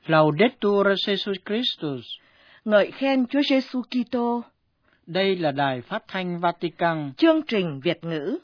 Laudetur Jesus Christus. Ngợi khen Chúa Giêsu Kitô. Đây là Đài Phát thanh Vatican. Chương trình Việt ngữ.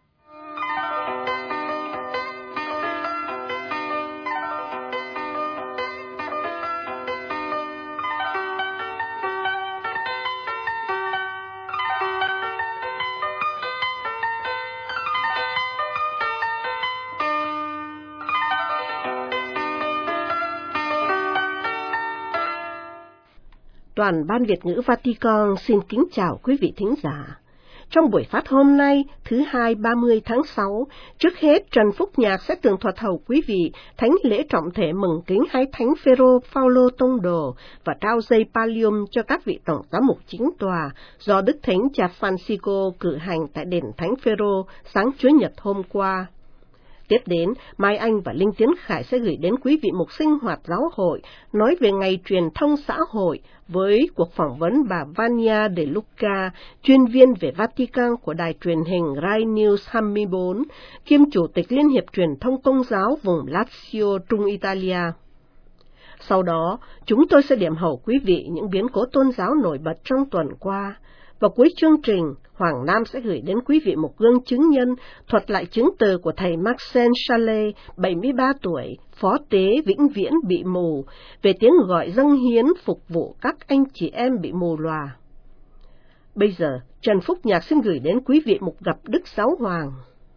Toàn ban Việt ngữ Vatican xin kính chào quý vị thính giả. Trong buổi phát hôm nay, thứ Hai 30 tháng 6, trước hết Trần Phúc Nhạc sẽ tường thuật hầu quý vị thánh lễ trọng thể mừng kính hai thánh Phêrô Phaolô Tông Đồ và trao dây pallium cho các vị tổng giám mục chính tòa do Đức Thánh Cha Francisco cử hành tại đền Thánh Phêrô sáng Chủ nhật hôm qua. Tiếp đến, Mai Anh và Linh Tiến Khải sẽ gửi đến quý vị một sinh hoạt giáo hội nói về ngày truyền thông xã hội với cuộc phỏng vấn bà Vania De Luca, chuyên viên về Vatican của đài truyền hình Rai News 24, kiêm chủ tịch Liên hiệp truyền thông Công giáo vùng Lazio, Trung Italia. Sau đó, chúng tôi sẽ điểm hầu quý vị những biến cố tôn giáo nổi bật trong tuần qua. Vào cuối chương trình, Hoàng Nam sẽ gửi đến quý vị một gương chứng nhân thuật lại chứng từ của thầy Maxen Chalet, 73 tuổi, phó tế vĩnh viễn bị mù, về tiếng gọi dâng hiến phục vụ các anh chị em bị mù lòa. Bây giờ, Trần Phúc Nhạc xin gửi đến quý vị một gặp Đức Giáo Hoàng.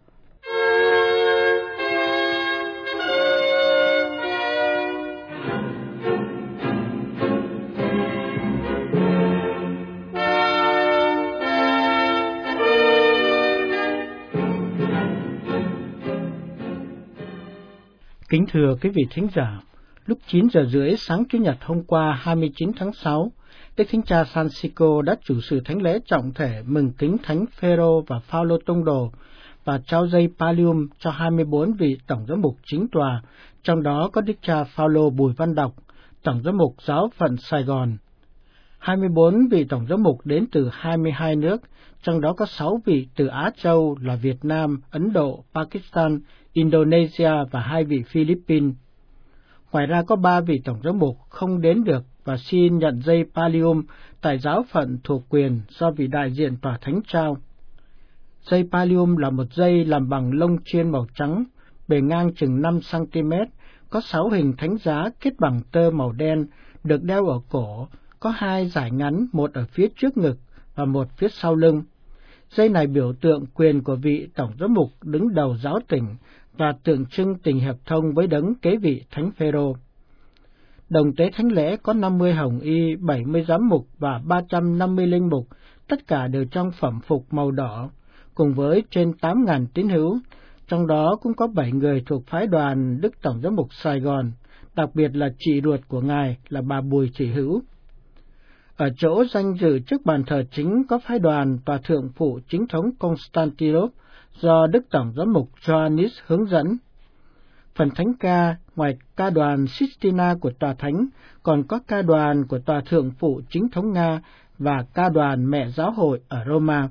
Kính thưa quý vị thính giả, lúc 9 giờ rưỡi sáng Chủ nhật hôm qua 29 tháng 6, Đức Thánh Cha Francisco đã chủ sự thánh lễ trọng thể mừng kính thánh Phêrô và Phaolô Tông Đồ và trao dây pallium cho 24 vị tổng giám mục chính tòa, trong đó có Đức cha Phaolô Bùi Văn Đọc, tổng giám mục giáo phận Sài Gòn. 24 vị tổng giám mục đến từ 22 nước, trong đó có 6 vị từ Á Châu là Việt Nam, Ấn Độ, Pakistan, Indonesia và 2 vị Philippines. Ngoài ra có 3 vị tổng giám mục không đến được và xin nhận dây pallium tại giáo phận thuộc quyền do vị đại diện tòa thánh trao. Dây pallium là một dây làm bằng lông chiên màu trắng, bề ngang chừng 5 cm, có 6 hình thánh giá kết bằng tơ màu đen, được đeo ở cổ, có 2 dải ngắn, một ở phía trước ngực và một phía sau lưng. Dây này biểu tượng quyền của vị tổng giám mục đứng đầu giáo tỉnh và tượng trưng tình hiệp thông với đấng kế vị thánh Phêrô. Đồng tế thánh lễ có 50 hồng y, 70 giám mục và 350 linh mục, tất cả đều trong phẩm phục màu đỏ, cùng với trên 8.000 tín hữu, trong đó cũng có 7 người thuộc phái đoàn Đức Tổng giám mục Sài Gòn, đặc biệt là chị ruột của ngài là bà Bùi Thị Hữu. Ở chỗ danh dự trước bàn thờ chính có phái đoàn tòa thượng phụ chính thống Constantinop do Đức Tổng giám mục Ioannis hướng dẫn. Phần thánh ca, ngoài ca đoàn Sistina của tòa thánh, còn có ca đoàn của tòa thượng phụ chính thống Nga và ca đoàn Mẹ Giáo hội ở Roma.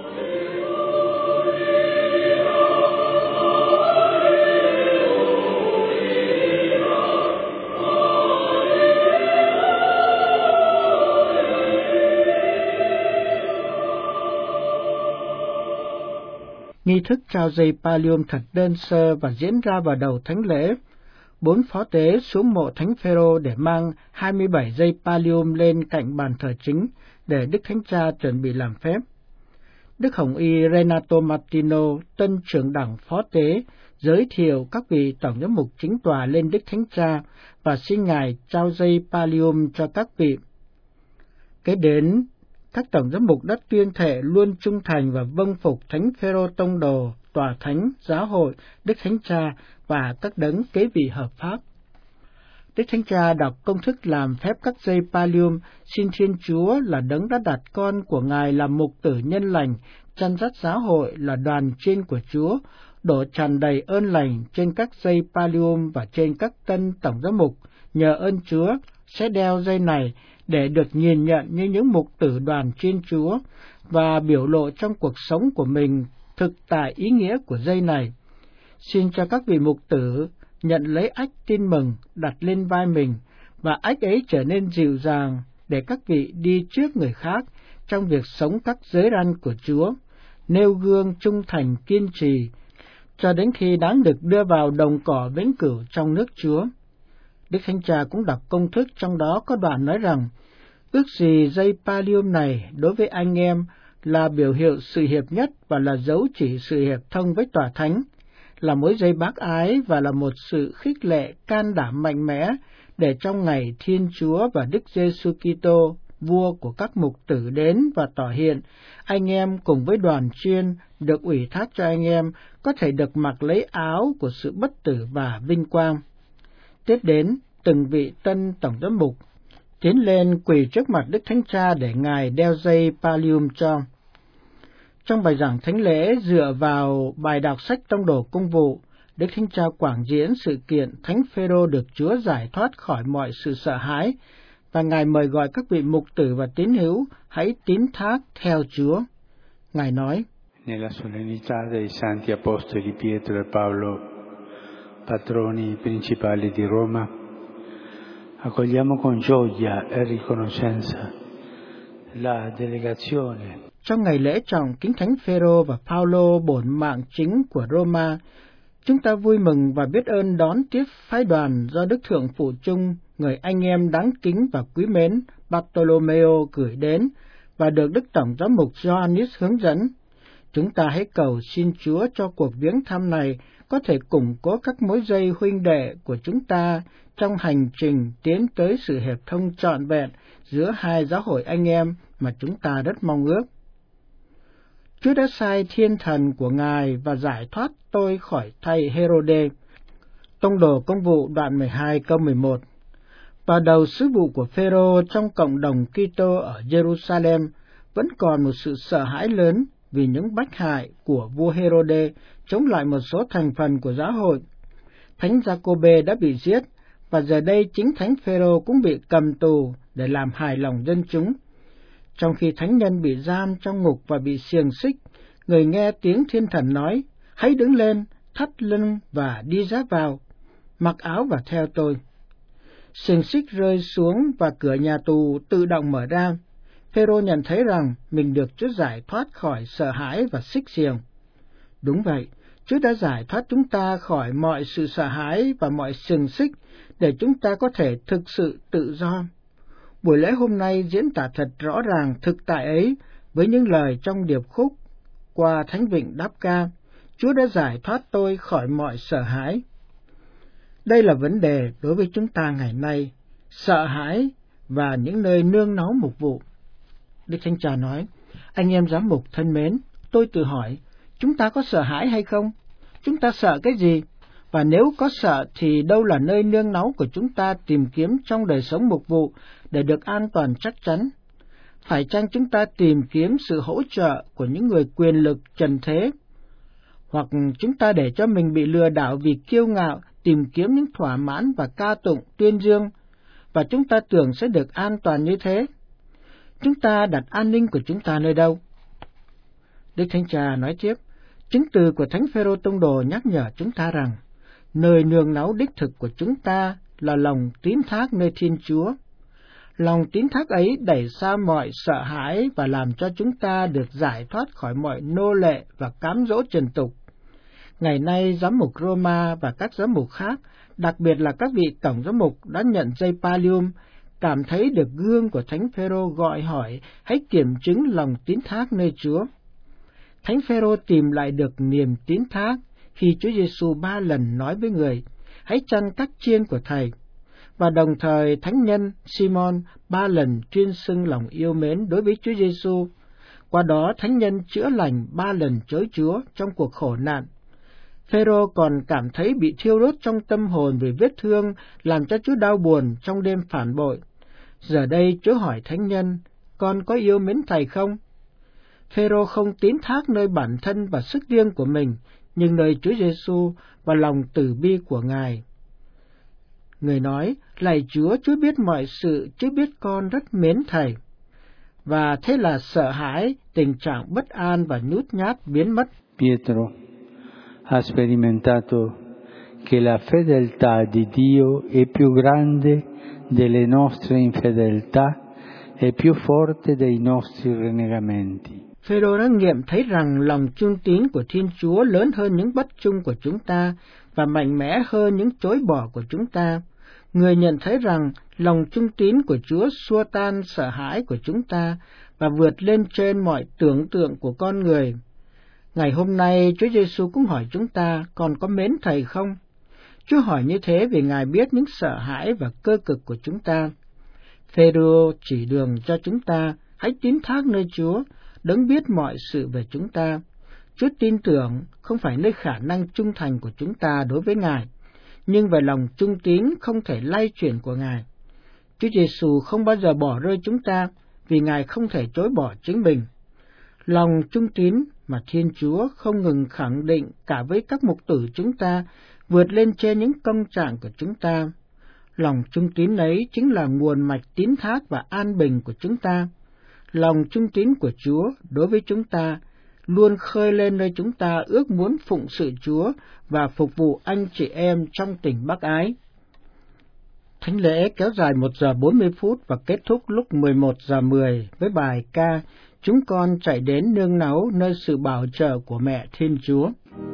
Nghi thức trao dây pallium thật đơn sơ và diễn ra vào đầu thánh lễ. 4 phó tế xuống mộ thánh Phêrô để mang 27 dây pallium lên cạnh bàn thờ chính để Đức Thánh Cha chuẩn bị làm phép. Đức Hồng y Renato Martino, tân trưởng đảng phó tế, giới thiệu các vị tổng giám mục chính tòa lên Đức Thánh Cha và xin ngài trao dây pallium cho các vị. Kế đến, các tổng giám mục đã tuyên thệ luôn trung thành và vâng phục thánh Phêrô Tông Đồ, tòa thánh, giáo hội, Đức Thánh Cha và các đấng kế vị hợp pháp. Đức Thánh Cha đọc công thức làm phép các dây pallium, xin Thiên Chúa là đấng đã đặt con của ngài làm mục tử nhân lành, chăn dắt giáo hội là đoàn trên của Chúa, đổ tràn đầy ơn lành trên các dây pallium và trên các tân tổng giám mục, nhờ ơn Chúa sẽ đeo dây này để được nhìn nhận như những mục tử đoàn trên Chúa và biểu lộ trong cuộc sống của mình thực tại ý nghĩa của dây này. Xin cho các vị mục tử nhận lấy ách tin mừng đặt lên vai mình và ách ấy trở nên dịu dàng để các vị đi trước người khác trong việc sống các giới răn của Chúa, nêu gương trung thành kiên trì, cho đến khi đáng được đưa vào đồng cỏ vĩnh cửu trong nước Chúa. Đức Thánh Cha cũng đọc công thức trong đó có đoạn nói rằng, ước gì dây pallium này đối với anh em là biểu hiệu sự hiệp nhất và là dấu chỉ sự hiệp thông với tòa thánh, là mối dây bác ái và là một sự khích lệ can đảm mạnh mẽ để trong ngày Thiên Chúa và Đức Giêsu Kitô, vua của các mục tử đến và tỏ hiện, anh em cùng với đoàn chuyên được ủy thác cho anh em có thể được mặc lấy áo của sự bất tử và vinh quang. Tiếp đến, từng vị tân tổng giám mục tiến lên quỳ trước mặt Đức Thánh Cha để Ngài đeo dây pallium cho. Trong bài giảng thánh lễ dựa vào bài đọc sách Tông đồ Công vụ, Đức Thánh Cha quảng diễn sự kiện Thánh Phêrô được Chúa giải thoát khỏi mọi sự sợ hãi, và Ngài mời gọi các vị mục tử và tín hữu hãy tín thác theo Chúa. Ngài nói, Nella solennità dei Santi Apostoli Pietro e Paolo, patroni principali di Roma, accogliamo con gioia e riconoscenza la delegazione. Trong ngày lễ trọng kính Thánh Phêrô và Phaolô bổn mạng chính của Roma, chúng ta vui mừng và biết ơn đón tiếp phái đoàn do Đức Thượng Phụ Chung, người anh em đáng kính và quý mến Bartolomeo gửi đến và được Đức Tổng Giám mục Ioannis hướng dẫn. Chúng ta hãy cầu xin Chúa cho cuộc viếng thăm này có thể củng cố các mối dây huynh đệ của chúng ta trong hành trình tiến tới sự hiệp thông trọn vẹn giữa hai giáo hội anh em mà chúng ta rất mong ước. Chúa đã sai thiên thần của Ngài và giải thoát tôi khỏi tay Herode. Tông đồ Công vụ đoạn 12 câu 11. Vào đầu sứ vụ của Phêrô trong cộng đồng Kitô ở Jerusalem vẫn còn một sự sợ hãi lớn vì những bách hại của vua Herode chống lại một số thành phần của giáo hội. Thánh Giacôbê đã bị giết, và giờ đây chính Thánh Phêrô cũng bị cầm tù để làm hài lòng dân chúng. Trong khi thánh nhân bị giam trong ngục và bị xiềng xích, người nghe tiếng thiên thần nói, hãy đứng lên, thắt lưng và đi ra vào, mặc áo và theo tôi. Xiềng xích rơi xuống và cửa nhà tù tự động mở ra. Phêrô nhận thấy rằng mình được Chúa giải thoát khỏi sợ hãi và xích xiềng. Đúng vậy, Chúa đã giải thoát chúng ta khỏi mọi sự sợ hãi và mọi xiềng xích để chúng ta có thể thực sự tự do. Buổi lễ hôm nay diễn tả thật rõ ràng thực tại ấy với những lời trong điệp khúc qua Thánh Vịnh đáp ca, Chúa đã giải thoát tôi khỏi mọi sợ hãi. Đây là vấn đề đối với chúng ta ngày nay, sợ hãi và những nơi nương náu mục vụ. Đức Thánh Cha nói, anh em giám mục thân mến, tôi tự hỏi, chúng ta có sợ hãi hay không? Chúng ta sợ cái gì? Và nếu có sợ thì đâu là nơi nương náu của chúng ta tìm kiếm trong đời sống mục vụ để được an toàn chắc chắn? Phải chăng chúng ta tìm kiếm sự hỗ trợ của những người quyền lực trần thế? Hoặc chúng ta để cho mình bị lừa đảo vì kiêu ngạo, tìm kiếm những thỏa mãn và ca tụng tuyên dương, và chúng ta tưởng sẽ được an toàn như thế? Chúng ta đặt an ninh của chúng ta nơi đâu? Đức Thánh Cha nói tiếp, chứng từ của Thánh Phêrô Tông đồ nhắc nhở chúng ta rằng, nơi nương náu đích thực của chúng ta là lòng tín thác nơi Thiên Chúa. Lòng tín thác ấy đẩy xa mọi sợ hãi và làm cho chúng ta được giải thoát khỏi mọi nô lệ và cám dỗ trần tục. Ngày nay, giám mục Roma và các giám mục khác, đặc biệt là các vị tổng giám mục đã nhận dây pallium, cảm thấy được gương của Thánh Phêrô gọi hỏi hãy kiểm chứng lòng tín thác nơi Chúa. Thánh Phêrô tìm lại được niềm tín thác khi Chúa Giêsu 3 lần nói với người, hãy chăn các chiên của Thầy, và đồng thời Thánh nhân Simon 3 lần tuyên xưng lòng yêu mến đối với Chúa Giêsu. Qua đó Thánh nhân chữa lành 3 lần chối Chúa trong cuộc khổ nạn. Phêrô còn cảm thấy bị thiêu đốt trong tâm hồn vì vết thương làm cho Chúa đau buồn trong đêm phản bội. Giờ đây Chúa hỏi Thánh nhân, con có yêu mến Thầy không? Phêrô không tín thác nơi bản thân và sức riêng của mình, nhưng nơi Chúa Giêsu và lòng từ bi của Ngài. Người nói, lạy Chúa, Chúa biết mọi sự, Chúa biết con rất mến Thầy. Và thế là sợ hãi, tình trạng bất an và nhút nhát biến mất. Pietro ha sperimentato che la fedeltà di Dio è più grande delle nostre infedeltà è più forte dei nostri renegamenti. Phêrô đã nghiệm thấy rằng lòng trung tín của Thiên Chúa lớn hơn những bất trung của chúng ta và mạnh mẽ hơn những chối bỏ của chúng ta. Người nhận thấy rằng lòng trung tín của Chúa xua tan sợ hãi của chúng ta và vượt lên trên mọi tưởng tượng của con người. Ngày hôm nay, Chúa Giêsu cũng hỏi chúng ta, còn có mến Thầy không? Chúa hỏi như thế vì Ngài biết những sợ hãi và cơ cực của chúng ta. Phêrô chỉ đường cho chúng ta, hãy tín thác nơi Chúa, Đấng biết mọi sự về chúng ta. Chúa tin tưởng không phải nơi khả năng trung thành của chúng ta đối với Ngài, nhưng về lòng trung tín không thể lay chuyển của Ngài. Chúa Giêsu không bao giờ bỏ rơi chúng ta vì Ngài không thể chối bỏ chính mình. Lòng trung tín mà Thiên Chúa không ngừng khẳng định cả với các mục tử chúng ta vượt lên trên những công trạng của chúng ta. Lòng trung tín ấy chính là nguồn mạch tín thác và an bình của chúng ta. Lòng trung tín của Chúa đối với chúng ta luôn khơi lên nơi chúng ta ước muốn phụng sự Chúa và phục vụ anh chị em trong tình bác ái. Thánh lễ kéo dài 1 giờ 40 phút và kết thúc lúc 11 giờ 10 với bài ca Chúng con chạy đến nương náu nơi sự bảo trợ của Mẹ Thiên Chúa.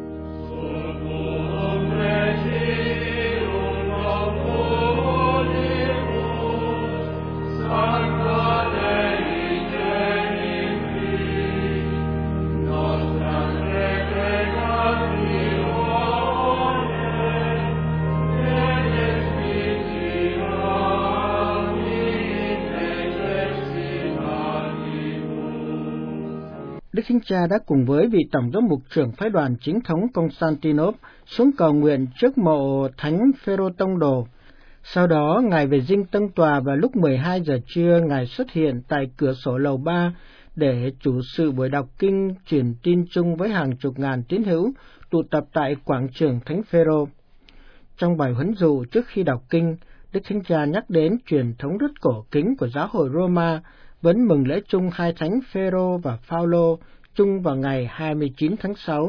Đức Thánh Cha đã cùng với vị Tổng giám mục trưởng phái đoàn chính thống Constantinople xuống cầu nguyện trước mộ Thánh Phêrô Tông Đồ. Sau đó, Ngài về dinh Tân Tòa và lúc 12 giờ trưa, Ngài xuất hiện tại cửa sổ lầu 3 để chủ sự buổi đọc kinh truyền tin chung với hàng chục ngàn tín hữu tụ tập tại quảng trường Thánh Phêrô. Trong bài huấn dụ trước khi đọc kinh, Đức Thánh Cha nhắc đến truyền thống rất cổ kính của giáo hội Roma vẫn mừng lễ chung hai thánh Phêrô và Phaolô chung vào ngày 29 tháng 6.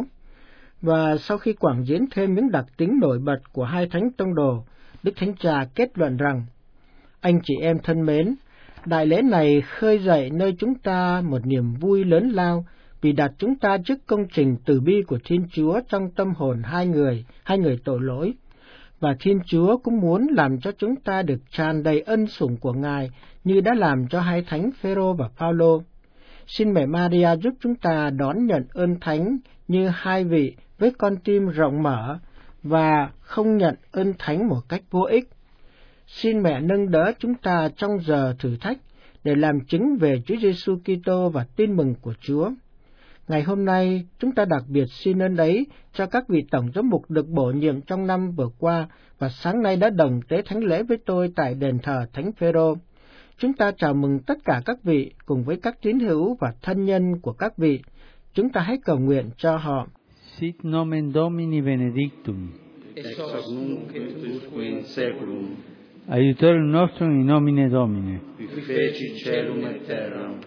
Và sau khi quảng diễn thêm những đặc tính nổi bật của hai thánh tông đồ, Đức Thánh Cha kết luận rằng: Anh chị em thân mến, đại lễ này khơi dậy nơi chúng ta một niềm vui lớn lao vì đặt chúng ta trước công trình từ bi của Thiên Chúa trong tâm hồn hai người tội lỗi. Và Thiên Chúa cũng muốn làm cho chúng ta được tràn đầy ân sủng của Ngài như đã làm cho hai thánh Phêrô và Phaolô. Xin Mẹ Maria giúp chúng ta đón nhận ơn thánh như hai vị với con tim rộng mở và không nhận ơn thánh một cách vô ích. Xin Mẹ nâng đỡ chúng ta trong giờ thử thách để làm chứng về Chúa Giêsu Kitô và tin mừng của Chúa. Ngày hôm nay, chúng ta đặc biệt xin ơn ấy cho các vị tổng giám mục được bổ nhiệm trong năm vừa qua và sáng nay đã đồng tế thánh lễ với tôi tại đền thờ Thánh Phêrô. Chúng ta chào mừng tất cả các vị cùng với các tín hữu và thân nhân của các vị. Chúng ta hãy cầu nguyện cho họ. Sit nomen Domini benedictum. Ex hoc nunc et usque in saeculum. Aiutorium nostrum in nomine Domini. Qui feci caelum et terram.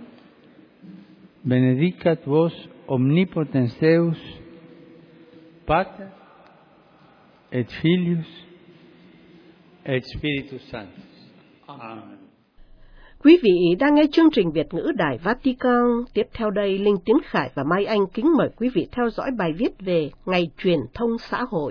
Benedicat vos omnipotens Deus, Pater et Filius et Spiritus Sanctus. Amen. Quý vị đang nghe chương trình Việt ngữ Đài Vatican. Tiếp theo đây, Linh Tiến Khải và Mai Anh kính mời quý vị theo dõi bài viết về Ngày Truyền thông xã hội.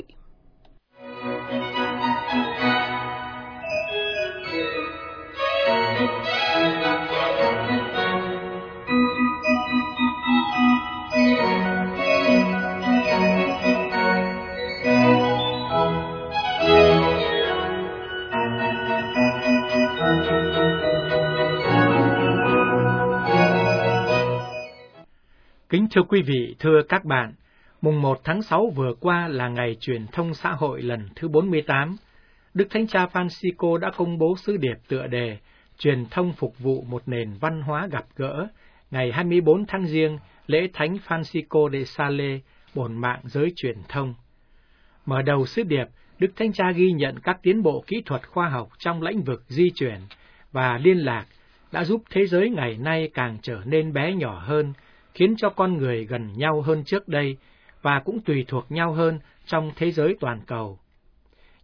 Kính thưa quý vị, thưa các bạn, mùng 1 tháng 6 vừa qua là ngày truyền thông xã hội lần thứ 48. Đức Thánh Cha Francisco đã công bố sứ điệp tựa đề Truyền thông phục vụ một nền văn hóa gặp gỡ, ngày 24 tháng Giêng, lễ Thánh Francisco de Sales, bổn mạng giới truyền thông. Mở đầu sứ điệp, Đức Thánh Cha ghi nhận các tiến bộ kỹ thuật khoa học trong lĩnh vực di chuyển và liên lạc đã giúp thế giới ngày nay càng trở nên bé nhỏ hơn, khiến cho con người gần nhau hơn trước đây và cũng tùy thuộc nhau hơn trong thế giới toàn cầu.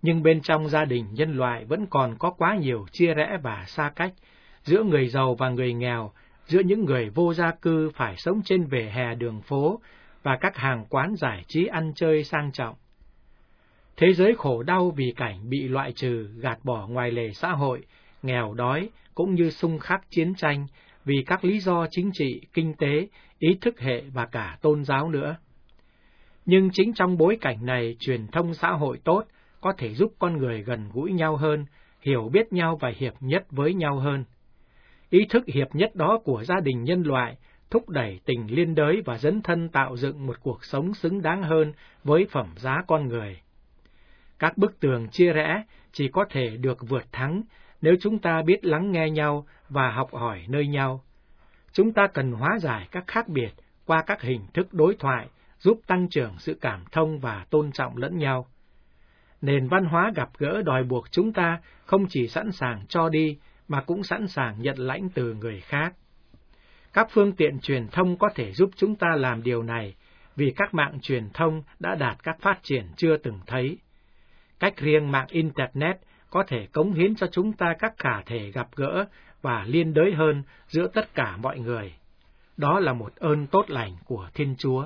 nhưng bên trong gia đình nhân loại vẫn còn có quá nhiều chia rẽ và xa cách giữa người giàu và người nghèo, giữa những người vô gia cư phải sống trên vỉa hè đường phố và các hàng quán giải trí ăn chơi sang trọng. Thế giới khổ đau vì cảnh bị loại trừ, gạt bỏ ngoài lề xã hội, nghèo đói cũng như xung khắc chiến tranh vì các lý do chính trị, kinh tế, ý thức hệ và cả tôn giáo nữa. Nhưng chính trong bối cảnh này, truyền thông xã hội tốt có thể giúp con người gần gũi nhau hơn, hiểu biết nhau và hiệp nhất với nhau hơn. Ý thức hiệp nhất đó của gia đình nhân loại thúc đẩy tình liên đới và dấn thân tạo dựng một cuộc sống xứng đáng hơn với phẩm giá con người. Các bức tường chia rẽ chỉ có thể được vượt thắng nếu chúng ta biết lắng nghe nhau và học hỏi nơi nhau. Chúng ta cần hóa giải các khác biệt qua các hình thức đối thoại, giúp tăng trưởng sự cảm thông và tôn trọng lẫn nhau. Nền văn hóa gặp gỡ đòi buộc chúng ta không chỉ sẵn sàng cho đi, mà cũng sẵn sàng nhận lãnh từ người khác. Các phương tiện truyền thông có thể giúp chúng ta làm điều này, vì các mạng truyền thông đã đạt các phát triển chưa từng thấy. Cách riêng mạng Internet có thể cống hiến cho chúng ta các khả thể gặp gỡ và liên đới hơn giữa tất cả mọi người. Đó là một ơn tốt lành của Thiên Chúa.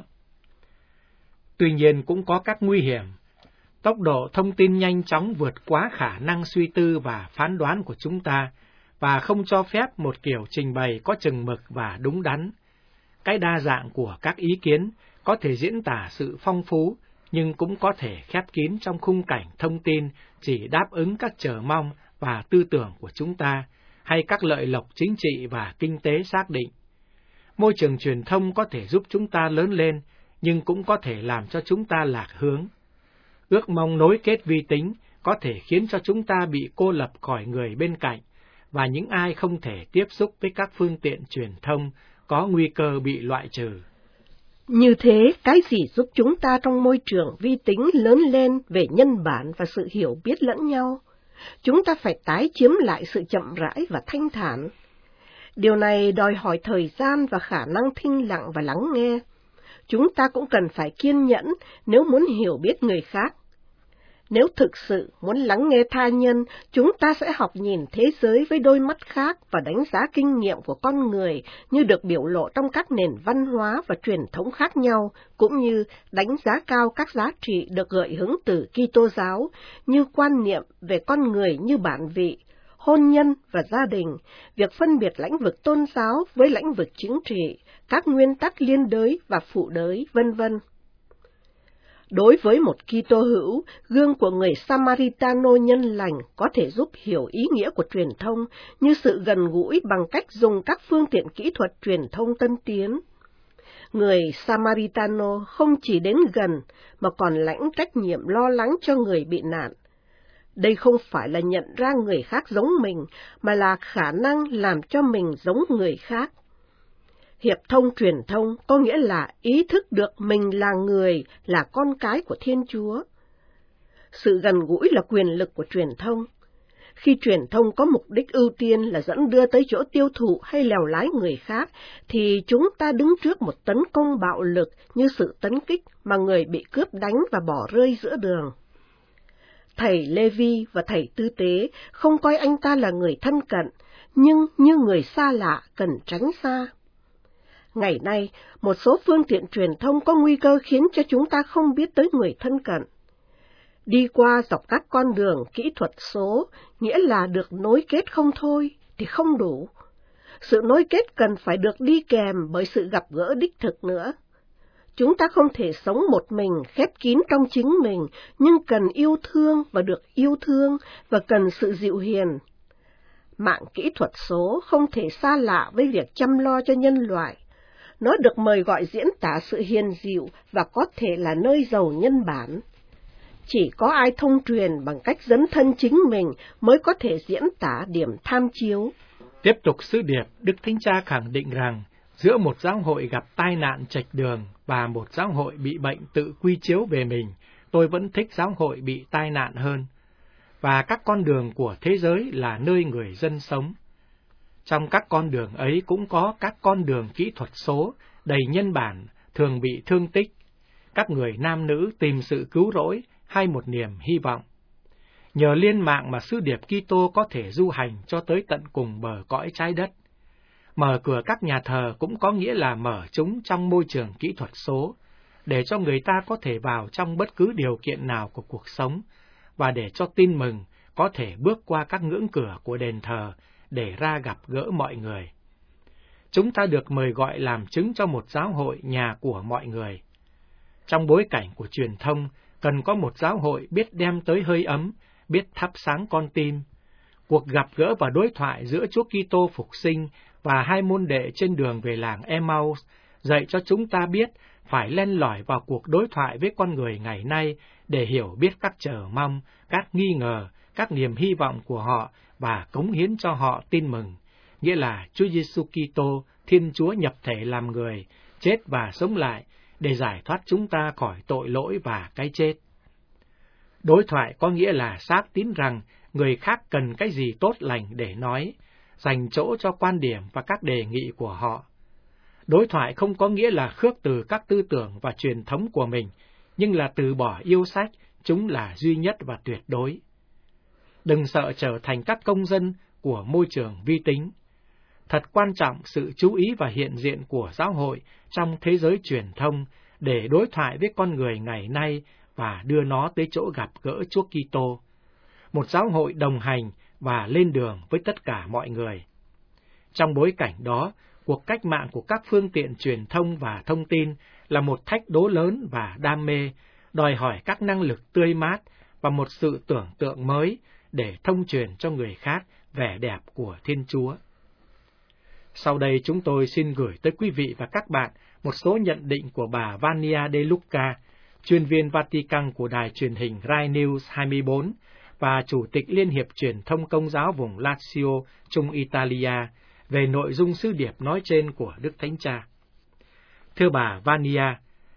Tuy nhiên cũng có các nguy hiểm. Tốc độ thông tin nhanh chóng vượt quá khả năng suy tư và phán đoán của chúng ta, và không cho phép một kiểu trình bày có chừng mực và đúng đắn. Cái đa dạng của các ý kiến có thể diễn tả sự phong phú, nhưng cũng có thể khép kín trong khung cảnh thông tin chỉ đáp ứng các chờ mong và tư tưởng của chúng ta, hay các lợi lộc chính trị và kinh tế xác định. Môi trường truyền thông có thể giúp chúng ta lớn lên, nhưng cũng có thể làm cho chúng ta lạc hướng. Ước mong nối kết vi tính có thể khiến cho chúng ta bị cô lập khỏi người bên cạnh, và những ai không thể tiếp xúc với các phương tiện truyền thông có nguy cơ bị loại trừ. Như thế, cái gì giúp chúng ta trong môi trường vi tính lớn lên về nhân bản và sự hiểu biết lẫn nhau? Chúng ta phải tái chiếm lại sự chậm rãi và thanh thản. Điều này đòi hỏi thời gian và khả năng thinh lặng và lắng nghe. Chúng ta cũng cần phải kiên nhẫn nếu muốn hiểu biết người khác. Nếu thực sự muốn lắng nghe tha nhân, chúng ta sẽ học nhìn thế giới với đôi mắt khác và đánh giá kinh nghiệm của con người như được biểu lộ trong các nền văn hóa và truyền thống khác nhau, cũng như đánh giá cao các giá trị được gợi hứng từ Kitô giáo, như quan niệm về con người như bản vị, hôn nhân và gia đình, việc phân biệt lĩnh vực tôn giáo với lĩnh vực chính trị, các nguyên tắc liên đới và phụ đới, vân vân. Đối với một Kitô hữu, gương của người Samaritano nhân lành có thể giúp hiểu ý nghĩa của truyền thông như sự gần gũi bằng cách dùng các phương tiện kỹ thuật truyền thông tân tiến. Người Samaritano không chỉ đến gần mà còn lãnh trách nhiệm lo lắng cho người bị nạn. Đây không phải là nhận ra người khác giống mình, mà là khả năng làm cho mình giống người khác. Hiệp thông truyền thông có nghĩa là ý thức được mình là người, là con cái của Thiên Chúa. Sự gần gũi là quyền lực của truyền thông. Khi truyền thông có mục đích ưu tiên là dẫn đưa tới chỗ tiêu thụ hay lèo lái người khác, thì chúng ta đứng trước một tấn công bạo lực như sự tấn kích mà người bị cướp đánh và bỏ rơi giữa đường. Thầy Lê-vi và thầy Tư Tế không coi anh ta là người thân cận, nhưng như người xa lạ cần tránh xa. Ngày nay, một số phương tiện truyền thông có nguy cơ khiến cho chúng ta không biết tới người thân cận. Đi qua dọc các con đường kỹ thuật số, nghĩa là được nối kết không thôi, thì không đủ. Sự nối kết cần phải được đi kèm bởi sự gặp gỡ đích thực nữa. Chúng ta không thể sống một mình, khép kín trong chính mình, nhưng cần yêu thương và được yêu thương, và cần sự dịu hiền. Mạng kỹ thuật số không thể xa lạ với việc chăm lo cho nhân loại. Nó được mời gọi diễn tả sự hiền dịu và có thể là nơi giàu nhân bản. Chỉ có ai thông truyền bằng cách dấn thân chính mình mới có thể diễn tả điểm tham chiếu. Tiếp tục sứ điệp, Đức Thánh Cha khẳng định rằng, giữa một giáo hội gặp tai nạn chệch đường và một giáo hội bị bệnh tự quy chiếu về mình, tôi vẫn thích giáo hội bị tai nạn hơn. Và các con đường của thế giới là nơi người dân sống. Trong các con đường ấy cũng có các con đường kỹ thuật số, đầy nhân bản, thường bị thương tích. Các người nam nữ tìm sự cứu rỗi hay một niềm hy vọng. Nhờ liên mạng mà sứ điệp Kitô có thể du hành cho tới tận cùng bờ cõi trái đất. Mở cửa các nhà thờ cũng có nghĩa là mở chúng trong môi trường kỹ thuật số, để cho người ta có thể vào trong bất cứ điều kiện nào của cuộc sống, và để cho tin mừng có thể bước qua các ngưỡng cửa của đền thờ để ra gặp gỡ mọi người. Chúng ta được mời gọi làm chứng cho một giáo hội nhà của mọi người. Trong bối cảnh của truyền thông, cần có một giáo hội biết đem tới hơi ấm, biết thắp sáng con tim. Cuộc gặp gỡ và đối thoại giữa Chúa Kitô phục sinh và hai môn đệ trên đường về làng Emmaus dạy cho chúng ta biết phải len lỏi vào cuộc đối thoại với con người ngày nay để hiểu biết các chờ mong, các nghi ngờ, các niềm hy vọng của họ và cống hiến cho họ tin mừng, nghĩa là Chúa Giêsu Kitô, Thiên Chúa nhập thể làm người, chết và sống lại để giải thoát chúng ta khỏi tội lỗi và cái chết. Đối thoại có nghĩa là xác tín rằng người khác cần cái gì tốt lành để nói, dành chỗ cho quan điểm và các đề nghị của họ. Đối thoại không có nghĩa là khước từ các tư tưởng và truyền thống của mình, nhưng là từ bỏ yêu sách, chúng là duy nhất và tuyệt đối. Đừng sợ trở thành các công dân của môi trường vi tính. Thật quan trọng sự chú ý và hiện diện của giáo hội trong thế giới truyền thông để đối thoại với con người ngày nay và đưa nó tới chỗ gặp gỡ Chúa Kitô. Một giáo hội đồng hành và lên đường với tất cả mọi người. Trong bối cảnh đó, cuộc cách mạng của các phương tiện truyền thông và thông tin là một thách đố lớn và đam mê, đòi hỏi các năng lực tươi mát và một sự tưởng tượng mới để thông truyền cho người khác vẻ đẹp của Thiên Chúa. Sau đây chúng tôi xin gửi tới quý vị và các bạn một số nhận định của bà Vania De Luca, chuyên viên Vatican của đài truyền hình Rai News 24 và Chủ tịch Liên hiệp Truyền thông Công giáo vùng Lazio, Trung Italia, về nội dung sứ điệp nói trên của Đức Thánh Cha. Thưa bà Vania,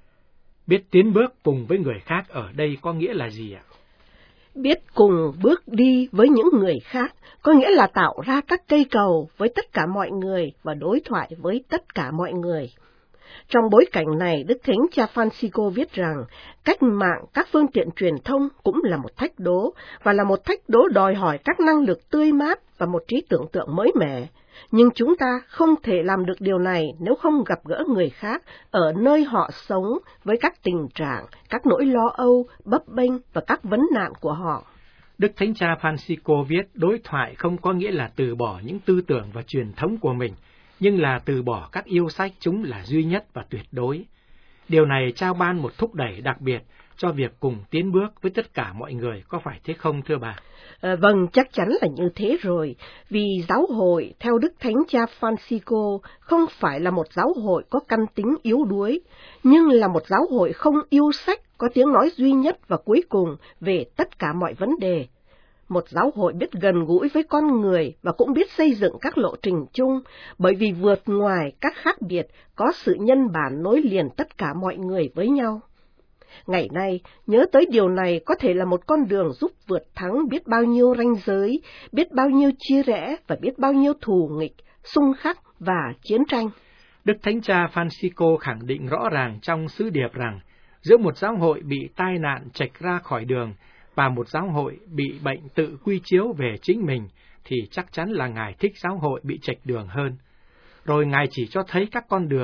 biết tiến bước cùng với người khác ở đây có nghĩa là gì ạ? Biết cùng bước đi với những người khác có nghĩa là tạo ra các cây cầu với tất cả mọi người và đối thoại với tất cả mọi người. Trong bối cảnh này, Đức Thánh Cha Francisco viết rằng, cách mạng các phương tiện truyền thông cũng là một thách đố, và là một thách đố đòi hỏi các năng lực tươi mát và một trí tưởng tượng mới mẻ. Nhưng chúng ta không thể làm được điều này nếu không gặp gỡ người khác ở nơi họ sống với các tình trạng, các nỗi lo âu, bấp bênh và các vấn nạn của họ. Đức Thánh Cha Francisco viết đối thoại không có nghĩa là từ bỏ những tư tưởng và truyền thống của mình, nhưng là từ bỏ các yêu sách chúng là duy nhất và tuyệt đối. Điều này trao ban một thúc đẩy đặc biệt cho việc cùng tiến bước với tất cả mọi người, có phải thế không thưa bà? Vâng, chắc chắn là như thế rồi, vì giáo hội theo Đức Thánh Cha Francisco không phải là một giáo hội có căn tính yếu đuối, nhưng là một giáo hội không yêu sách có tiếng nói duy nhất và cuối cùng về tất cả mọi vấn đề. Một giáo hội biết gần gũi với con người và cũng biết xây dựng các lộ trình chung, bởi vì vượt ngoài các khác biệt có sự nhân bản nối liền tất cả mọi người với nhau. Ngày nay, nhớ tới điều này có thể là một con đường giúp vượt thắng biết bao nhiêu ranh giới, biết bao nhiêu chia rẽ và biết bao nhiêu thù nghịch, xung khắc và chiến tranh. Đức Thánh Cha Francisco khẳng định rõ ràng trong sứ điệp rằng, giữa một giáo hội bị tai nạn chệch ra khỏi đường và một giáo hội bị bệnh tự quy chiếu về chính mình, thì chắc chắn là Ngài thích giáo hội bị chệch đường hơn. Rồi Ngài chỉ cho thấy các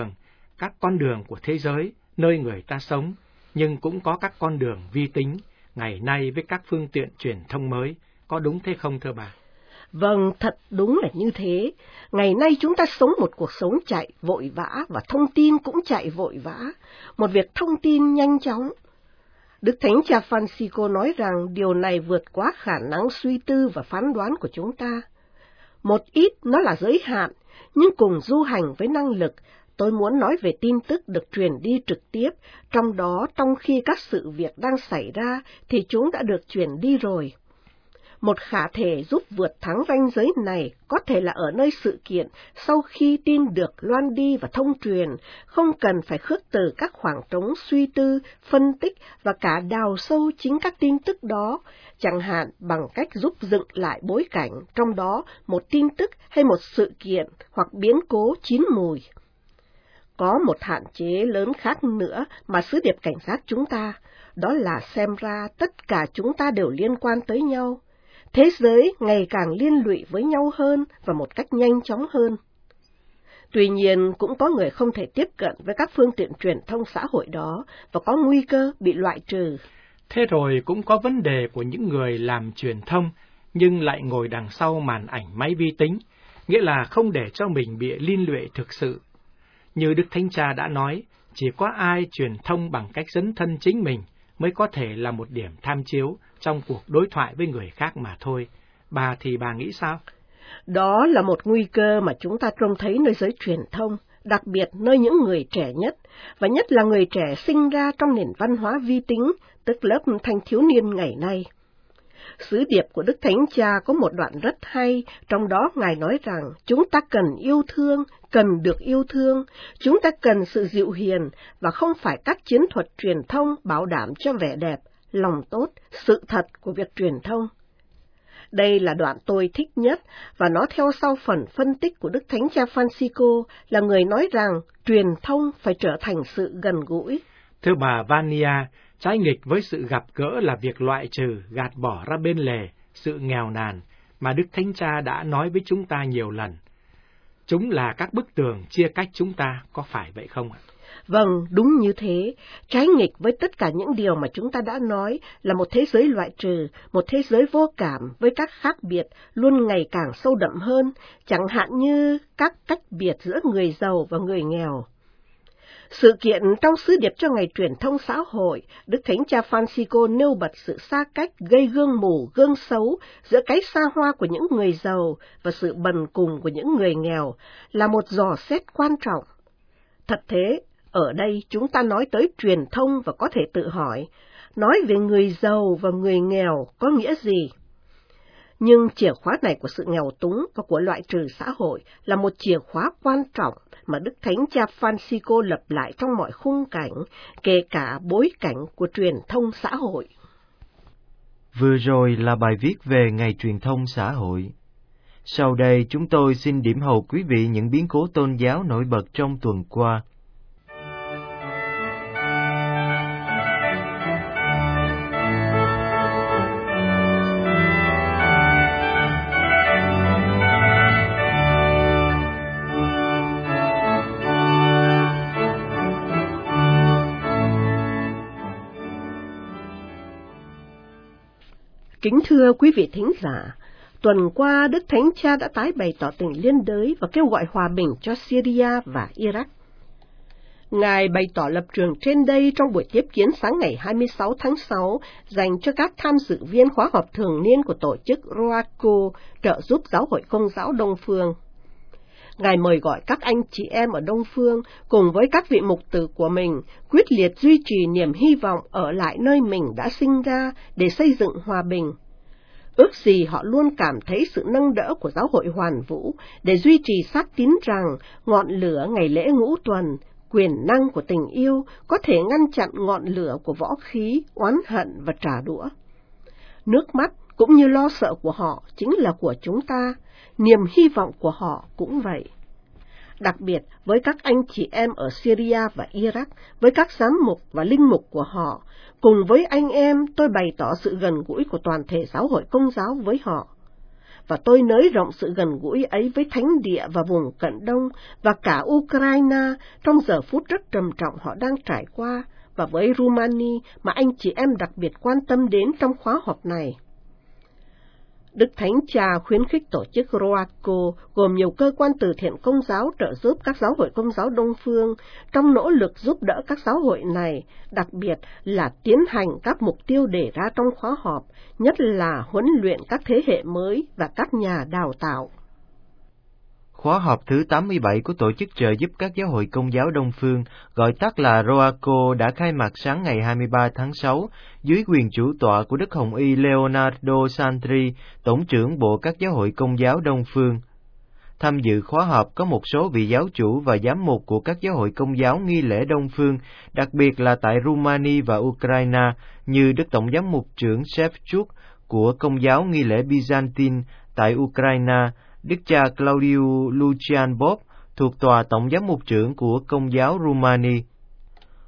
con đường của thế giới, nơi người ta sống, nhưng cũng có các con đường vi tính, ngày nay với các phương tiện truyền thông mới. Có đúng thế không thưa bà? Vâng, thật đúng là như thế. Ngày nay chúng ta sống một cuộc sống chạy vội vã và thông tin cũng chạy vội vã, một việc thông tin nhanh chóng. Đức Thánh Cha Francisco nói rằng điều này vượt quá khả năng suy tư và phán đoán của chúng ta. Một ít nó là giới hạn, nhưng cùng du hành với năng lực, tôi muốn nói về tin tức được truyền đi trực tiếp, trong đó trong khi các sự việc đang xảy ra thì chúng đã được truyền đi rồi. Một khả thể giúp vượt thắng ranh giới này có thể là ở nơi sự kiện sau khi tin được loan đi và thông truyền, không cần phải khước từ các khoảng trống suy tư, phân tích và cả đào sâu chính các tin tức đó, chẳng hạn bằng cách giúp dựng lại bối cảnh, trong đó một tin tức hay một sự kiện hoặc biến cố chín mùi. Có một hạn chế lớn khác nữa mà sứ điệp cảnh giác chúng ta, đó là xem ra tất cả chúng ta đều liên quan tới nhau. thế giới ngày càng liên lụy với nhau hơn và một cách nhanh chóng hơn. Tuy nhiên, cũng có người không thể tiếp cận với các phương tiện truyền thông xã hội đó và có nguy cơ bị loại trừ. Thế rồi cũng có vấn đề của những người làm truyền thông nhưng lại ngồi đằng sau màn ảnh máy vi tính, nghĩa là không để cho mình bị liên lụy thực sự. Như Đức Thánh Cha đã nói, chỉ có ai truyền thông bằng cách dấn thân chính mình mới có thể là một điểm tham chiếu trong cuộc đối thoại với người khác mà thôi. Bà thì bà nghĩ sao? Đó là một nguy cơ mà chúng ta trông thấy nơi giới truyền thông, đặc biệt nơi những người trẻ nhất, và nhất là người trẻ sinh ra trong nền văn hóa vi tính, tức lớp thanh thiếu niên ngày nay. Sứ điệp của Đức Thánh Cha có một đoạn rất hay, trong đó Ngài nói rằng chúng ta cần yêu thương, cần được yêu thương, chúng ta cần sự dịu hiền và không phải các chiến thuật truyền thông bảo đảm cho vẻ đẹp, lòng tốt, sự thật của việc truyền thông. Đây là đoạn tôi thích nhất và nó theo sau phần phân tích của Đức Thánh Cha Francisco là người nói rằng truyền thông phải trở thành sự gần gũi. Thưa bà Vania, trái nghịch với sự gặp gỡ là việc loại trừ, gạt bỏ ra bên lề, sự nghèo nàn mà Đức Thánh Cha đã nói với chúng ta nhiều lần. Chúng là các bức tường chia cách chúng ta, có phải vậy không ạ? Vâng, đúng như thế. Trái nghịch với tất cả những điều mà chúng ta đã nói là một thế giới loại trừ, một thế giới vô cảm với các khác biệt luôn ngày càng sâu đậm hơn, chẳng hạn như các cách biệt giữa người giàu và người nghèo. Sự kiện trong sứ điệp cho ngày truyền thông xã hội, Đức Thánh Cha Francisco nêu bật sự xa cách gây gương mù, gương xấu giữa cái xa hoa của những người giàu và sự bần cùng của những người nghèo là một dò xét quan trọng. Thật thế, ở đây chúng ta nói tới truyền thông và có thể tự hỏi, nói về người giàu và người nghèo có nghĩa gì? Nhưng chìa khóa này của sự nghèo túng và của loại trừ xã hội là một chìa khóa quan trọng mà Đức Thánh Cha Francisco lập lại trong mọi khung cảnh, kể cả bối cảnh của truyền thông xã hội. Vừa rồi là bài viết về Ngày Truyền thông xã hội. Sau đây chúng tôi xin điểm hầu quý vị những biến cố tôn giáo nổi bật trong tuần qua. Kính thưa quý vị thính giả, tuần qua Đức Thánh Cha đã tái bày tỏ tình liên đới và kêu gọi hòa bình cho Syria và Iraq. Ngài bày tỏ lập trường trên đây trong buổi tiếp kiến sáng ngày 26 tháng 6 dành cho các tham dự viên khóa họp thường niên của tổ chức ROACO trợ giúp Giáo hội Công giáo Đông Phương. Ngài mời gọi các anh chị em ở Đông Phương cùng với các vị mục tử của mình quyết liệt duy trì niềm hy vọng ở lại nơi mình đã sinh ra để xây dựng hòa bình. Ước gì họ luôn cảm thấy sự nâng đỡ của Giáo hội Hoàn Vũ để duy trì xác tín rằng ngọn lửa ngày lễ Ngũ Tuần, quyền năng của tình yêu có thể ngăn chặn ngọn lửa của võ khí, oán hận và trả đũa. Nước mắt cũng như lo sợ của họ chính là của chúng ta, niềm hy vọng của họ cũng vậy. Đặc biệt với các anh chị em ở Syria và Iraq, với các giám mục và linh mục của họ, cùng với anh em tôi bày tỏ sự gần gũi của toàn thể Giáo hội Công giáo với họ. Và tôi nới rộng sự gần gũi ấy với Thánh Địa và vùng Cận Đông và cả Ukraine trong giờ phút rất trầm trọng họ đang trải qua, và với Rumani mà anh chị em đặc biệt quan tâm đến trong khóa họp này. Đức Thánh Cha khuyến khích tổ chức ROACO gồm nhiều cơ quan từ thiện công giáo trợ giúp các giáo hội Công giáo Đông Phương trong nỗ lực giúp đỡ các giáo hội này, đặc biệt là tiến hành các mục tiêu đề ra trong khóa họp, nhất là huấn luyện các thế hệ mới và các nhà đào tạo. Khóa họp thứ 87 của Tổ chức trợ giúp các giáo hội Công giáo Đông Phương, gọi tắt là ROACO, đã khai mạc sáng ngày 23 tháng 6 dưới quyền chủ tọa của Đức Hồng Y Leonardo Santri, Tổng trưởng Bộ các giáo hội Công giáo Đông Phương. Tham dự khóa họp có một số vị giáo chủ và giám mục của các giáo hội Công giáo nghi lễ Đông Phương, đặc biệt là tại Rumani và Ukraine, như Đức Tổng giám mục trưởng Shevchuk của Công giáo nghi lễ Byzantine tại Ukraine, Đức cha Claudiu Lucian Bob thuộc tòa Tổng giám mục trưởng của Công giáo Rumani.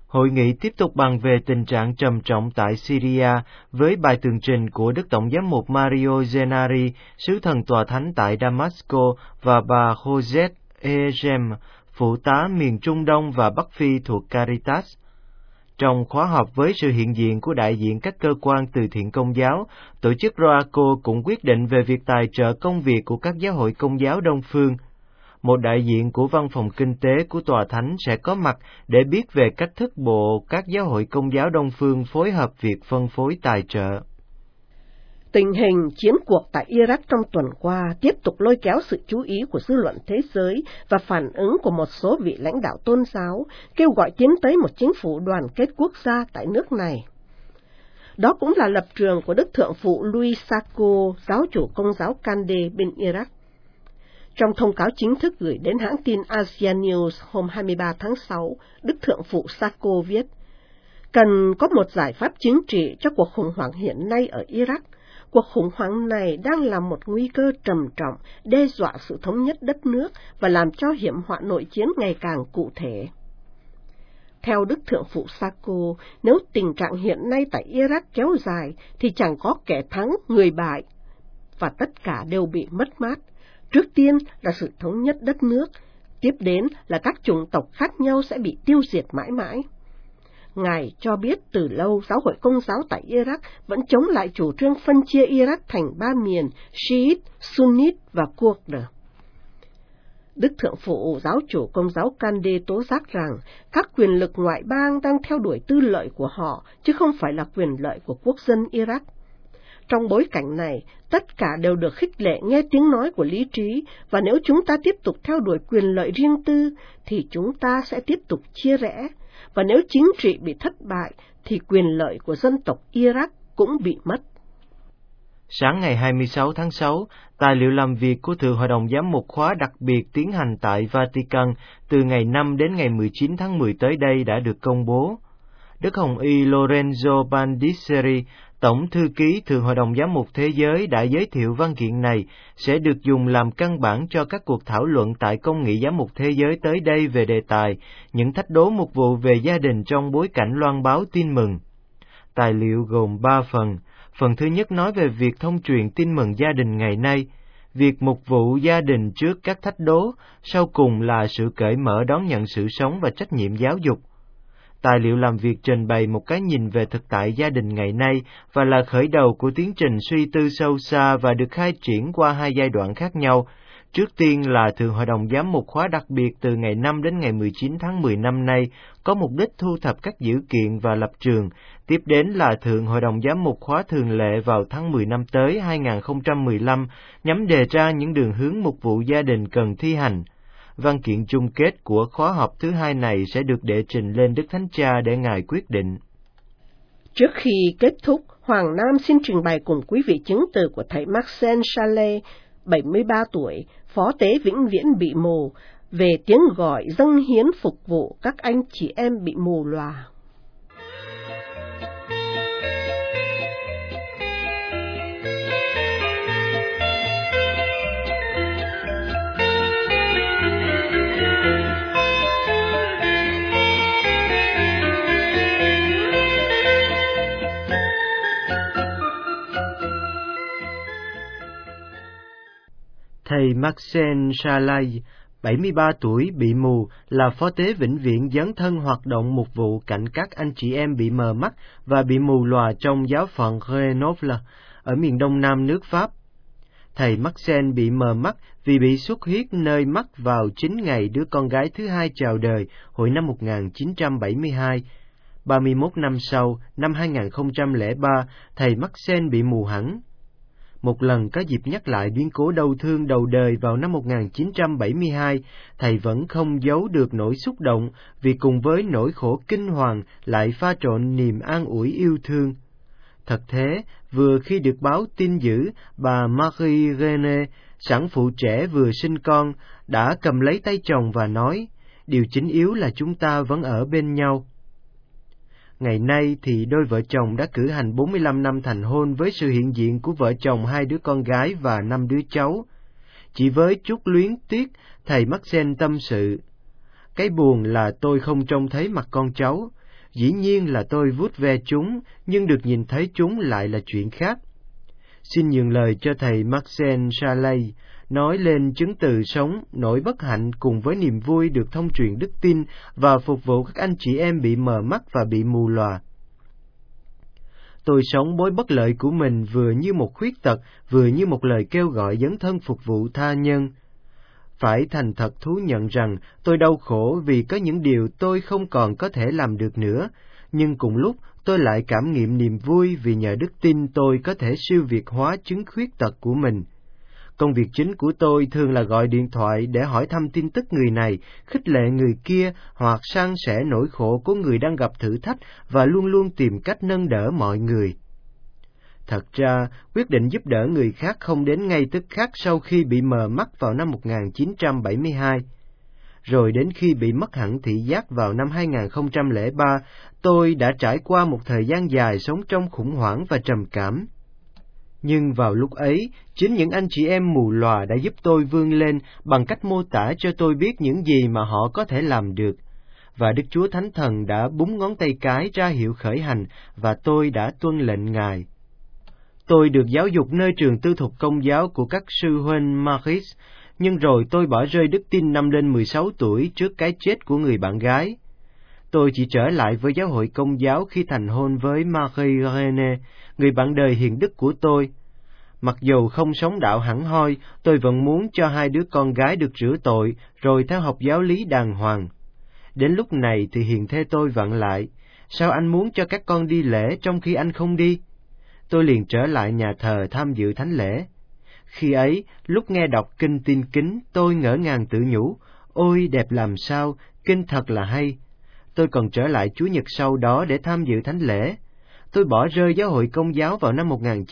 Hội nghị tiếp tục bàn về tình trạng trầm trọng tại Syria với bài tường trình của Đức Tổng giám mục Mario Gennari, sứ thần tòa thánh tại Damasco, và bà Josette Egem, phụ tá miền Trung Đông và Bắc Phi thuộc Caritas. Trong khóa họp với sự hiện diện của đại diện các cơ quan từ thiện Công giáo, tổ chức Roaco cũng quyết định về việc tài trợ công việc của các giáo hội Công giáo Đông phương. Một đại diện của Văn phòng Kinh tế của Tòa Thánh sẽ có mặt để biết về cách thức bộ các giáo hội Công giáo Đông phương phối hợp việc phân phối tài trợ. Tình hình chiến cuộc tại Iraq trong tuần qua tiếp tục lôi kéo sự chú ý của dư luận thế giới và phản ứng của một số vị lãnh đạo tôn giáo, kêu gọi tiến tới một chính phủ đoàn kết quốc gia tại nước này. Đó cũng là lập trường của Đức Thượng phụ Louis Sacco, giáo chủ Công giáo Kandeh bên Iraq. Trong thông cáo chính thức gửi đến hãng tin Asia News hôm 23 tháng 6, Đức Thượng phụ Sacco viết, cần có một giải pháp chính trị cho cuộc khủng hoảng hiện nay ở Iraq. Cuộc khủng hoảng này đang là một nguy cơ trầm trọng, đe dọa sự thống nhất đất nước và làm cho hiểm họa nội chiến ngày càng cụ thể. Theo Đức Thượng phụ Sacco, nếu tình trạng hiện nay tại Iraq kéo dài thì chẳng có kẻ thắng, người bại, và tất cả đều bị mất mát. Trước tiên là sự thống nhất đất nước, tiếp đến là các chủng tộc khác nhau sẽ bị tiêu diệt mãi mãi. Ngài cho biết từ lâu giáo hội Công giáo tại Iraq vẫn chống lại chủ trương phân chia Iraq thành 3 miền Shiite, Sunnit và Kurd. Đức Thượng phụ giáo chủ Công giáo Kandeh tố giác rằng các quyền lực ngoại bang đang theo đuổi tư lợi của họ, chứ không phải là quyền lợi của quốc dân Iraq. Trong bối cảnh này, tất cả đều được khích lệ nghe tiếng nói của lý trí, và nếu chúng ta tiếp tục theo đuổi quyền lợi riêng tư, thì chúng ta sẽ tiếp tục chia rẽ, và nếu chính trị bị thất bại, thì quyền lợi của dân tộc Iraq cũng bị mất. Sáng ngày 26 tháng 6, tài liệu làm việc của Thượng Hội đồng Giám mục khóa đặc biệt tiến hành tại Vatican từ ngày 5 đến ngày 19 tháng 10 tới đây đã được công bố. Đức Hồng Y Lorenzo Bandiceri, Tổng Thư ký Thượng Hội đồng Giám mục Thế giới đã giới thiệu văn kiện này sẽ được dùng làm căn bản cho các cuộc thảo luận tại Công nghị Giám mục Thế giới tới đây về đề tài những thách đố mục vụ về gia đình trong bối cảnh loan báo tin mừng. Tài liệu gồm 3 phần. Phần thứ nhất nói về việc thông truyền tin mừng gia đình ngày nay, việc mục vụ gia đình trước các thách đố, sau cùng là sự cởi mở đón nhận sự sống và trách nhiệm giáo dục. Tài liệu làm việc trình bày một cái nhìn về thực tại gia đình ngày nay và là khởi đầu của tiến trình suy tư sâu xa và được khai triển qua 2 giai đoạn khác nhau. Trước tiên là Thượng Hội đồng Giám mục khóa đặc biệt từ ngày 5 đến ngày 19 tháng 10 năm nay, có mục đích thu thập các dữ kiện và lập trường. Tiếp đến là Thượng Hội đồng Giám mục khóa thường lệ vào tháng 10 năm tới 2015, nhằm đề ra những đường hướng mục vụ gia đình cần thi hành. Văn kiện chung kết của khóa họp thứ 2 này sẽ được đệ trình lên Đức Thánh Cha để Ngài quyết định. Trước khi kết thúc, Hoàng Nam xin trình bày cùng quý vị chứng từ của thầy Maxen Chalet, 73 tuổi, phó tế vĩnh viễn bị mù, về tiếng gọi dâng hiến phục vụ các anh chị em bị mù lòa. Thầy Maxen Chalet, 73 tuổi, bị mù, là phó tế vĩnh viễn dấn thân hoạt động mục vụ cạnh các anh chị em bị mờ mắt và bị mù lòa trong giáo phận Grenoble, ở miền đông nam nước Pháp. Thầy Maxen bị mờ mắt vì bị xuất huyết nơi mắt vào 9 ngày đứa con gái thứ 2 chào đời hồi năm 1972. 31 năm sau, năm 2003, thầy Maxen bị mù hẳn. Một lần có dịp nhắc lại biến cố đau thương đầu đời vào năm 1972, thầy vẫn không giấu được nỗi xúc động vì cùng với nỗi khổ kinh hoàng lại pha trộn niềm an ủi yêu thương. Thật thế, vừa khi được báo tin dữ, bà Marie René, sản phụ trẻ vừa sinh con, đã cầm lấy tay chồng và nói, điều chính yếu là chúng ta vẫn ở bên nhau. Ngày nay thì đôi vợ chồng đã cử hành 45 năm thành hôn với sự hiện diện của vợ chồng 2 đứa con gái và 5 đứa cháu. Chỉ với chút luyến tiếc, thầy Maxen tâm sự, cái buồn là tôi không trông thấy mặt con cháu, Dĩ nhiên là tôi vuốt ve chúng, nhưng được nhìn thấy chúng lại là chuyện khác. Xin nhường lời cho thầy Marcel Charlet nói lên chứng từ sống, nỗi bất hạnh cùng với niềm vui được thông truyền đức tin và phục vụ các anh chị em bị mờ mắt và bị mù lòa. Tôi sống mối bất lợi của mình vừa như một khuyết tật, vừa như một lời kêu gọi dấn thân phục vụ tha nhân. Phải thành thật thú nhận rằng tôi đau khổ vì có những điều tôi không còn có thể làm được nữa, nhưng cùng lúc tôi lại cảm nghiệm niềm vui vì nhờ đức tin tôi có thể siêu việt hóa chứng khuyết tật của mình. Công việc chính của tôi thường là gọi điện thoại để hỏi thăm tin tức người này, khích lệ người kia hoặc san sẻ nỗi khổ của người đang gặp thử thách và luôn luôn tìm cách nâng đỡ mọi người. Thật ra, quyết định giúp đỡ người khác không đến ngay tức khắc sau khi bị mờ mắt vào năm 1972. Rồi đến khi bị mất hẳn thị giác vào năm 2003, tôi đã trải qua một thời gian dài sống trong khủng hoảng và trầm cảm. Nhưng vào lúc ấy, chính những anh chị em mù lòa đã giúp tôi vươn lên bằng cách mô tả cho tôi biết những gì mà họ có thể làm được. Và Đức Chúa Thánh Thần đã búng ngón tay cái ra hiệu khởi hành và tôi đã tuân lệnh Ngài. Tôi được giáo dục nơi trường tư thục Công giáo của các sư huynh Maris, nhưng rồi tôi bỏ rơi đức tin năm lên 16 tuổi trước cái chết của người bạn gái. Tôi chỉ trở lại với giáo hội Công giáo khi thành hôn với Marie René, người bạn đời hiền đức của tôi. Mặc dù không sống đạo hẳn hoi, tôi vẫn muốn cho hai đứa con gái được rửa tội, rồi theo học giáo lý đàng hoàng. Đến lúc này thì hiền thê tôi vặn lại, sao anh muốn cho các con đi lễ trong khi anh không đi? Tôi liền trở lại nhà thờ tham dự thánh lễ. Khi ấy, lúc nghe đọc kinh tin kính, tôi ngỡ ngàng tự nhủ, ôi đẹp làm sao, kinh thật là hay. Tôi còn trở lại Chủ nhật sau đó để tham dự thánh lễ. Tôi bỏ rơi giáo hội Công giáo vào năm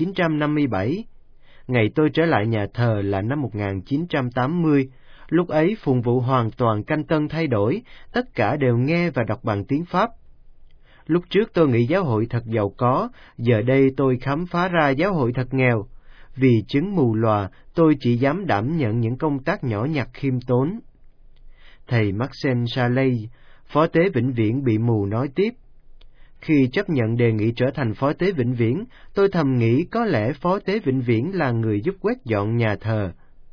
1957. Ngày tôi trở lại nhà thờ là năm 1980. Lúc ấy phụng vụ hoàn toàn canh tân thay đổi, tất cả đều nghe và đọc bằng tiếng Pháp. Lúc trước tôi nghĩ giáo hội thật giàu có, giờ đây tôi khám phá ra giáo hội thật nghèo. Vì chứng mù lòa, tôi chỉ dám đảm nhận những công tác nhỏ nhặt khiêm tốn. Thầy Marcel Charlet, phó tế vĩnh viễn bị mù nói tiếp. Khi chấp nhận đề nghị trở thành phó tế vĩnh viễn, tôi thầm nghĩ có lẽ phó tế vĩnh viễn là người giúp quét dọn nhà thờ.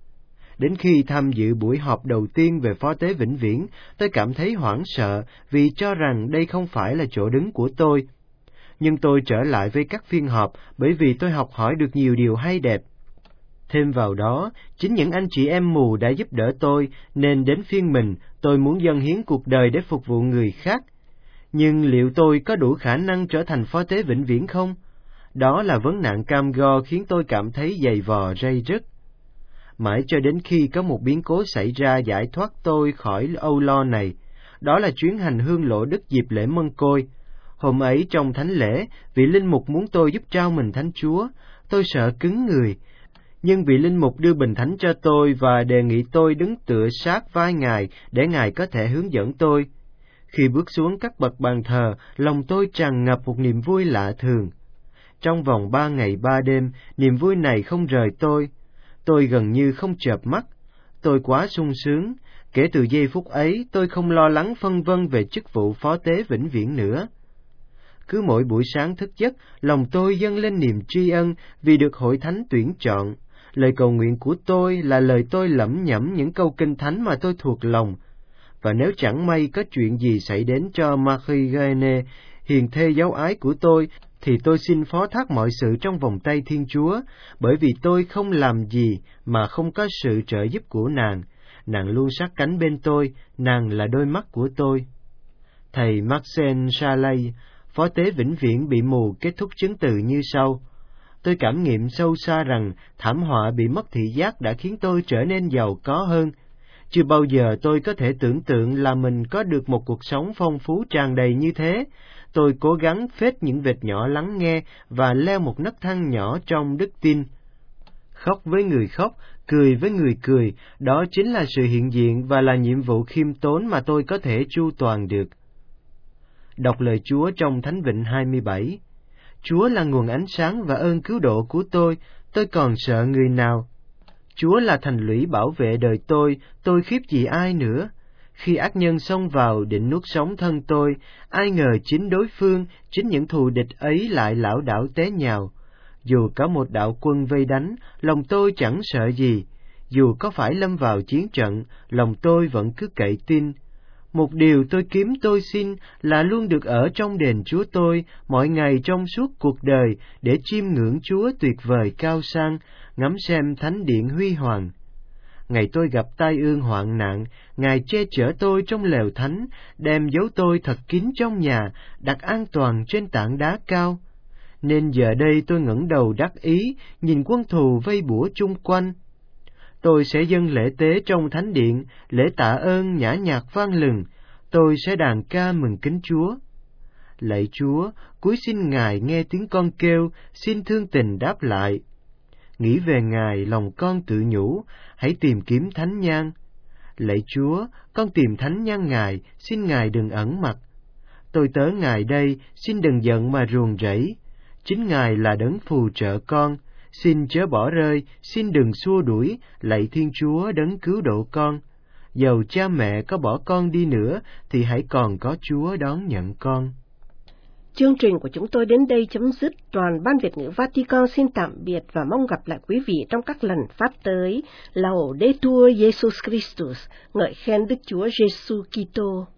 Đến khi tham dự buổi họp đầu tiên về phó tế vĩnh viễn, tôi cảm thấy hoảng sợ vì cho rằng đây không phải là chỗ đứng của tôi. Nhưng tôi trở lại với các phiên họp bởi vì tôi học hỏi được nhiều điều hay đẹp. Thêm vào đó, chính những anh chị em mù đã giúp đỡ tôi, nên đến phiên mình, tôi muốn dâng hiến cuộc đời để phục vụ người khác. Nhưng liệu tôi có đủ khả năng trở thành phó tế vĩnh viễn không? Đó là vấn nạn cam go khiến tôi cảm thấy dày vò ray rứt. Mãi cho đến khi có một biến cố xảy ra giải thoát tôi khỏi âu lo này, đó là chuyến hành hương lộ đức dịp lễ Mân Côi. Hôm ấy trong thánh lễ, vị linh mục muốn tôi giúp trao mình Thánh Chúa, tôi sợ cứng người. Nhưng vị linh mục đưa bình thánh cho tôi và đề nghị tôi đứng tựa sát vai Ngài để Ngài có thể hướng dẫn tôi. Khi bước xuống các bậc bàn thờ, lòng tôi tràn ngập một niềm vui lạ thường. Trong vòng 3 ngày 3 đêm, niềm vui này không rời tôi. Tôi gần như không chợp mắt. Tôi quá sung sướng. Kể từ giây phút ấy, tôi không lo lắng phân vân về chức vụ phó tế vĩnh viễn nữa. Cứ mỗi buổi sáng thức giấc, lòng tôi dâng lên niềm tri ân vì được hội thánh tuyển chọn. Lời cầu nguyện của tôi là lời tôi lẩm nhẩm những câu kinh thánh mà tôi thuộc lòng. Và nếu chẳng may có chuyện gì xảy đến cho Marie René, hiền thê dấu ái của tôi, thì tôi xin phó thác mọi sự trong vòng tay Thiên Chúa, bởi vì tôi không làm gì mà không có sự trợ giúp của nàng. Nàng luôn sát cánh bên tôi, nàng là đôi mắt của tôi. Thầy Marcel Charlet, phó tế vĩnh viễn bị mù kết thúc chứng từ như sau. Tôi cảm nghiệm sâu xa rằng thảm họa bị mất thị giác đã khiến tôi trở nên giàu có hơn. Chưa bao giờ tôi có thể tưởng tượng là mình có được một cuộc sống phong phú tràn đầy như thế. Tôi cố gắng phết những vệt nhỏ lắng nghe và leo một nấc thang nhỏ trong đức tin. Khóc với người khóc, cười với người cười, đó chính là sự hiện diện và là nhiệm vụ khiêm tốn mà tôi có thể chu toàn được. Đọc lời Chúa trong Thánh Vịnh 27. Chúa là nguồn ánh sáng và ơn cứu độ của tôi còn sợ người nào? Chúa là thành lũy bảo vệ đời tôi khiếp gì ai nữa? Khi ác nhân xông vào định nuốt sống thân tôi, ai ngờ chính đối phương, chính những thù địch ấy lại lảo đảo té nhào. Dù có một đạo quân vây đánh, lòng tôi chẳng sợ gì. Dù có phải lâm vào chiến trận, lòng tôi vẫn cứ cậy tin. Một điều tôi kiếm tôi xin là luôn được ở trong đền Chúa tôi mọi ngày trong suốt cuộc đời để chiêm ngưỡng Chúa tuyệt vời cao sang, ngắm xem thánh điện huy hoàng. Ngày tôi gặp tai ương hoạn nạn, Ngài che chở tôi trong lều thánh, đem giấu tôi thật kín trong nhà, đặt an toàn trên tảng đá cao. Nên giờ đây tôi ngẩng đầu đắc ý, nhìn quân thù vây bủa chung quanh. Tôi sẽ dâng lễ tế trong thánh điện, lễ tạ ơn nhã nhạc vang lừng. Tôi sẽ đàn ca mừng kính Chúa. Lạy Chúa, cúi xin Ngài nghe tiếng con kêu, xin thương tình đáp lại. Nghĩ về Ngài, lòng con tự nhủ, hãy tìm kiếm thánh nhang. Lạy Chúa, con tìm thánh nhang Ngài, xin Ngài đừng ẩn mặt. Tôi tớ Ngài đây, xin đừng giận mà ruồng rẫy. Chính Ngài là đấng phù trợ con, xin chớ bỏ rơi, xin đừng xua đuổi, lạy Thiên Chúa đấng cứu độ con. Dầu cha mẹ có bỏ con đi nữa, thì hãy còn có Chúa đón nhận con. Chương trình của chúng tôi đến đây chấm dứt. Đoàn Ban Việt ngữ Vatican xin tạm biệt và mong gặp lại quý vị trong các lần phát tới. Laudetur Jesus Christus, ngợi khen Đức Chúa Giêsu Kitô.